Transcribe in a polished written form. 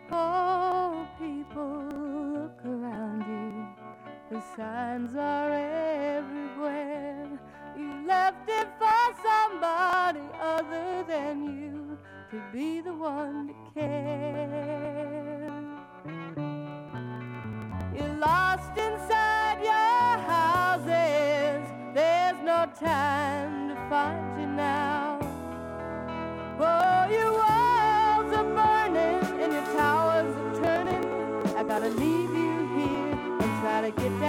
Oh, people, look around you. The signs are everywhere. You left it for somebody other than you to be the one to care. You're lost inside your houses. There's no time to find you now. Oh, your walls are burning and your towers are turning. I gotta leave you here and try to get